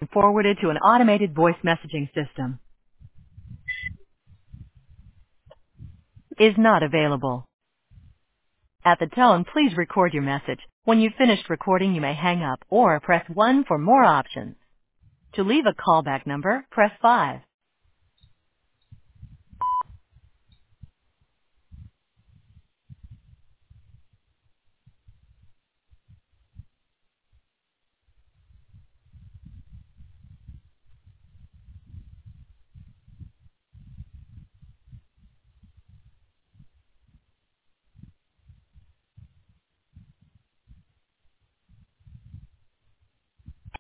forwarded to an automated voice messaging system. Is not available. At the tone, please record your message. When you've finished recording, you may hang up or press 1 for more options. To leave a callback number, press 5.